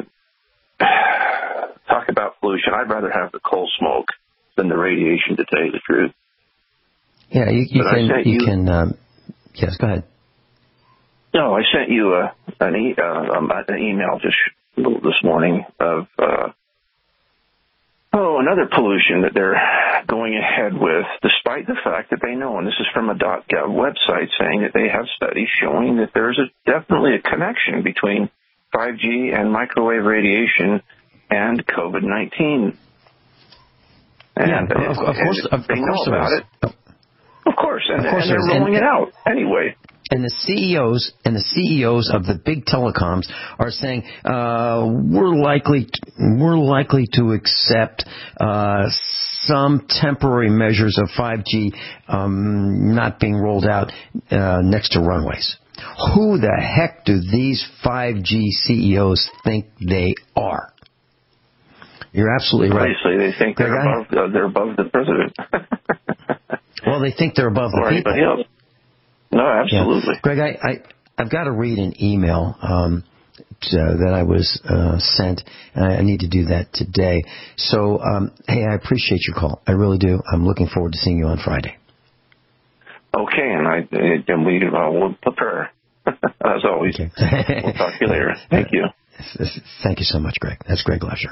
talk about pollution. I'd rather have the coal smoke than the radiation, to tell you the truth. Yeah, you, you can. You, you can. Um, yes, go ahead. No, I sent you a, an, e- uh, um, an email just this morning of. Uh, Oh, another pollution that they're going ahead with, despite the fact that they know, and this is from a .gov website, saying that they have studies showing that there's a, definitely a connection between five G and microwave radiation and COVID nineteen. And, yeah, of, of course, of, they of know course about there is. it. Of course, and, of course and they're rolling and, it out anyway. And the C E Os and the C E Os of the big telecoms are saying uh, we're likely we're likely to accept uh, some temporary measures of five G um, not being rolled out uh, next to runways. Who the heck do these five G C E Os think they are? You're absolutely right. Obviously, they think they're above uh, they're above the president. Well, they think they're above the or people. Anybody else. No, absolutely. Yeah. Greg, I, I, I've got to read an email um, to, that I was uh, sent, and I, I need to do that today. So, um, hey, I appreciate your call. I really do. I'm looking forward to seeing you on Friday. Okay, and I and we uh, will prepare, as always. Okay. We'll talk to you later. Thank you. Thank you so much, Greg. That's Greg Lesher.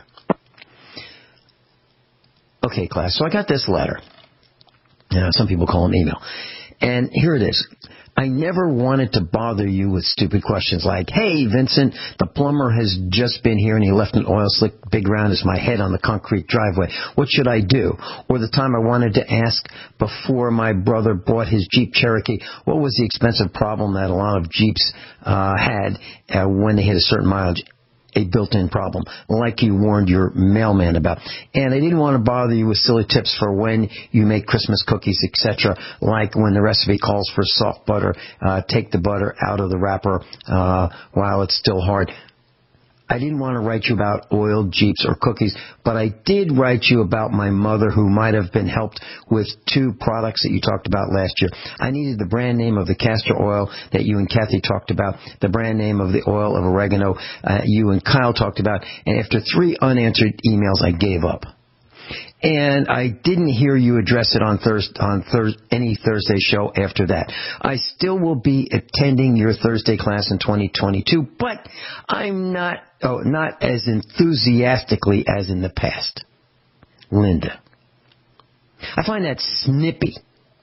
Okay, class, so I got this letter. You know, some people call them email. And here it is. I never wanted to bother you with stupid questions like, hey, Vincent, the plumber has just been here and he left an oil slick big round as my head on the concrete driveway. What should I do? Or the time I wanted to ask before my brother bought his Jeep Cherokee, what was the expensive problem that a lot of Jeeps uh, had uh, when they hit a certain mileage? A built-in problem, like you warned your mailman about. And I didn't want to bother you with silly tips for when you make Christmas cookies, et cetera, like when the recipe calls for soft butter, uh, take the butter out of the wrapper uh, while it's still hard. I didn't want to write you about oil, Jeeps, or cookies, but I did write you about my mother who might have been helped with two products that you talked about last year. I needed the brand name of the castor oil that you and Kathy talked about, the brand name of the oil of oregano uh, you and Kyle talked about, and after three unanswered emails, I gave up. And I didn't hear you address it on Thursday, on Thurs- any Thursday show after that. I still will be attending your Thursday class in twenty twenty-two, but I'm not, oh, not as enthusiastically as in the past. Linda. I find that snippy.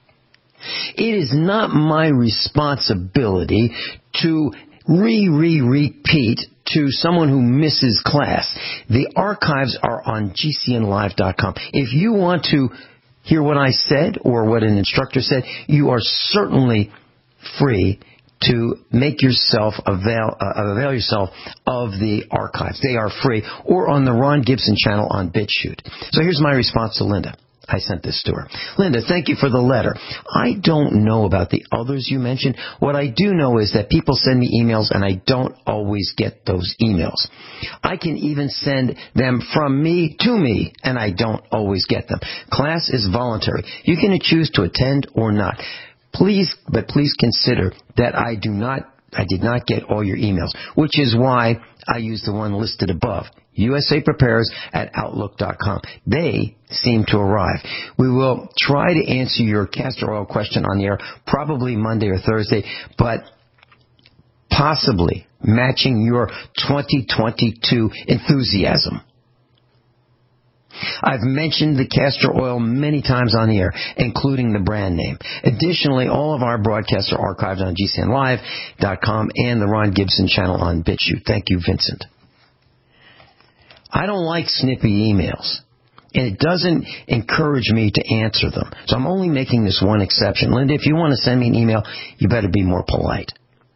It is not my responsibility to re-re-repeat to someone who misses class. The archives are on G C N live dot com. If you want to hear what I said or what an instructor said, you are certainly free to make yourself avail, uh, avail yourself of the archives. They are free, or on the Ron Gibson channel on BitChute. So here's my response to Linda. I sent this to her. Linda, thank you for the letter. I don't know about the others you mentioned. What I do know is that people send me emails and I don't always get those emails. I can even send them from me to me and I don't always get them. Class is voluntary. You can choose to attend or not. Please, but please consider that I do not I did not get all your emails, which is why I use the one listed above, U S A Prepares at Outlook dot com. They seem to arrive. We will try to answer your castor oil question on the air probably Monday or Thursday, but possibly matching your twenty twenty-two enthusiasm. I've mentioned the castor oil many times on the air, including the brand name. Additionally, all of our broadcasts are archived on G C N live dot com and the Ron Gibson channel on BitChute. Thank you, Vincent. I don't like snippy emails, and it doesn't encourage me to answer them. So I'm only making this one exception. Linda, if you want to send me an email, you better be more polite.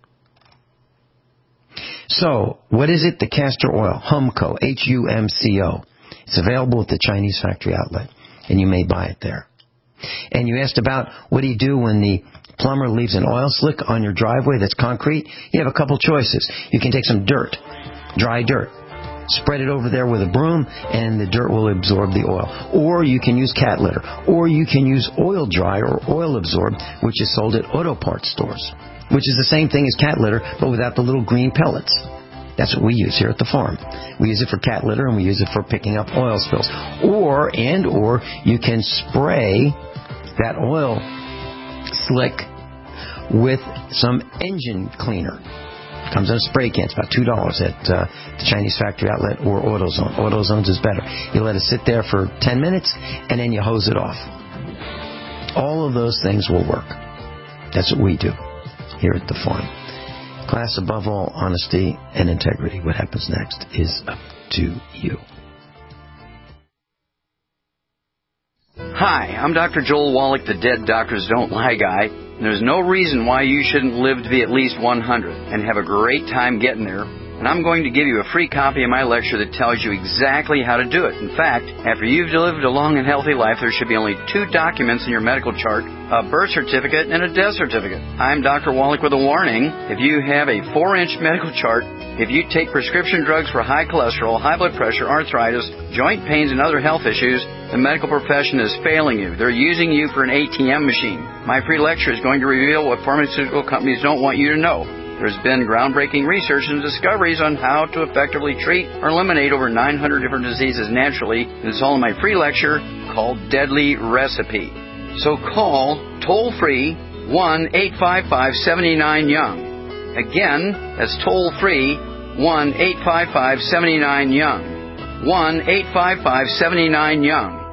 So, what is it? The castor oil, Humco, H U M C O. It's available at the Chinese factory outlet, and you may buy it there. And you asked about what do you do when the plumber leaves an oil slick on your driveway that's concrete? You have a couple choices. You can take some dirt, dry dirt, spread it over there with a broom, and the dirt will absorb the oil. Or you can use cat litter. Or you can use oil dry or oil absorb, which is sold at auto parts stores, which is the same thing as cat litter, but without the little green pellets. That's what we use here at the farm. We use it for cat litter and we use it for picking up oil spills. Or, and or, you can spray that oil slick with some engine cleaner. It comes in a spray can. It's about two dollars at uh, the Chinese factory outlet or AutoZone. AutoZone's is better. You let it sit there for ten minutes and then you hose it off. All of those things will work. That's what we do here at the farm. Class, above all, honesty and integrity. What happens next is up to you. Hi, I'm Doctor Joel Wallach, the Dead Doctors Don't Lie guy. And there's no reason why you shouldn't live to be at least one hundred and have a great time getting there. And I'm going to give you a free copy of my lecture that tells you exactly how to do it. In fact, after you've lived a long and healthy life, there should be only two documents in your medical chart, a birth certificate and a death certificate. I'm Doctor Wallach with a warning. If you have a four-inch medical chart, if you take prescription drugs for high cholesterol, high blood pressure, arthritis, joint pains, and other health issues, the medical profession is failing you. They're using you for an A T M machine. My free lecture is going to reveal what pharmaceutical companies don't want you to know. There's been groundbreaking research and discoveries on how to effectively treat or eliminate over nine hundred different diseases naturally. It's all in my free lecture called Deadly Recipe. So call toll-free one eight five five, seven nine, young. Again, that's toll-free one eight five five, seven nine, young. one eight five five, seven nine, young.